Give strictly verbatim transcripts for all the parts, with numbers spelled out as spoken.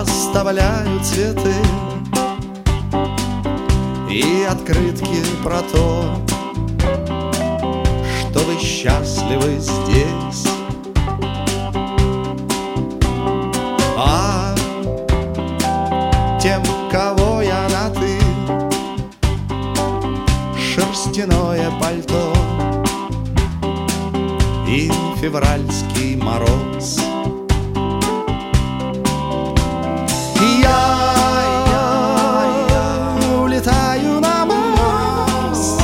оставляю цветы и открытки про то, что вы счастливы здесь. А тем, кого я на «ты», шерстяное пальто и февральский мороз. Я, я, я улетаю на Марс,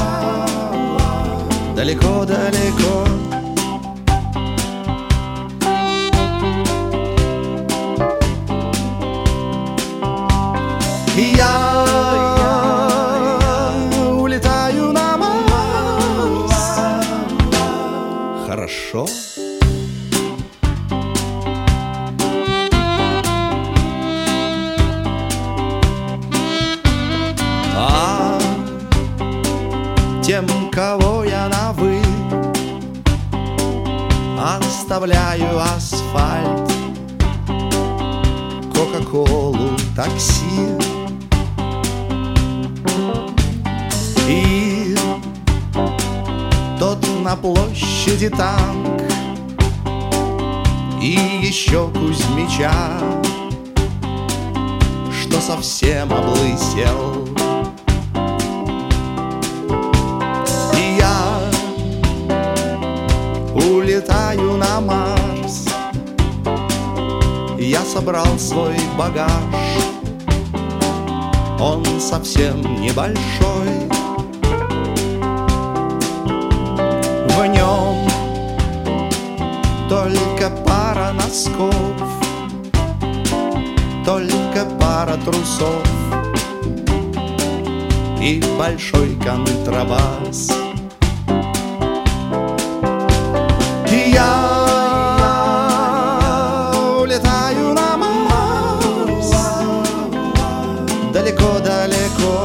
далеко-далеко. Я, я улетаю на Марс. Хорошо. А тем, кого я на «вы», оставляю асфальт, кока-колу, такси и тот на площади танк, и еще Кузьмича, что совсем облысел. И я улетаю на Марс. Я собрал свой багаж, он совсем небольшой. В нем только пара носков, только пара трусов и большой контрабас. И я улетаю на Марс, далеко-далеко.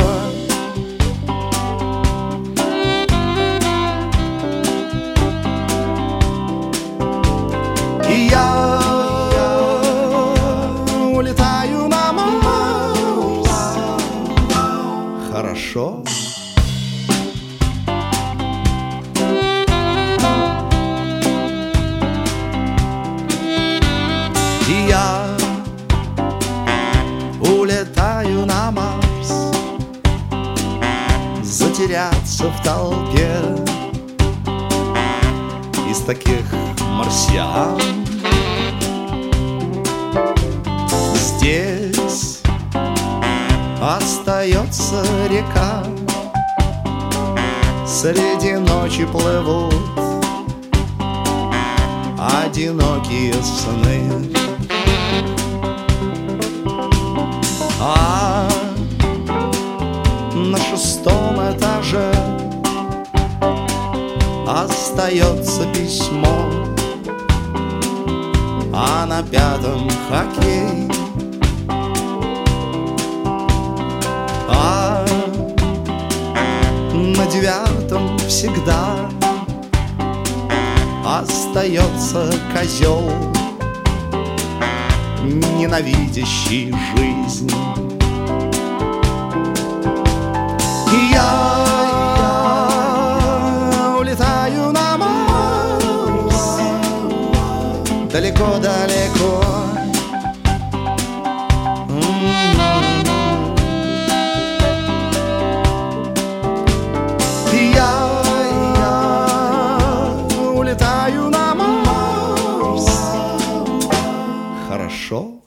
И я, я улетаю на Марс. Хорошо. И я улетаю на Марс, затеряться в толпе из таких марсиан. Здесь остается река, среди ночи плывут одинокие сны. А на шестом этаже остается письмо, а на пятом хоккей. А на девятом всегда остается козел, ненавидящий жизнь. И я, я улетаю на Марс, далеко-далеко. И я, я улетаю на Марс. Хорошо.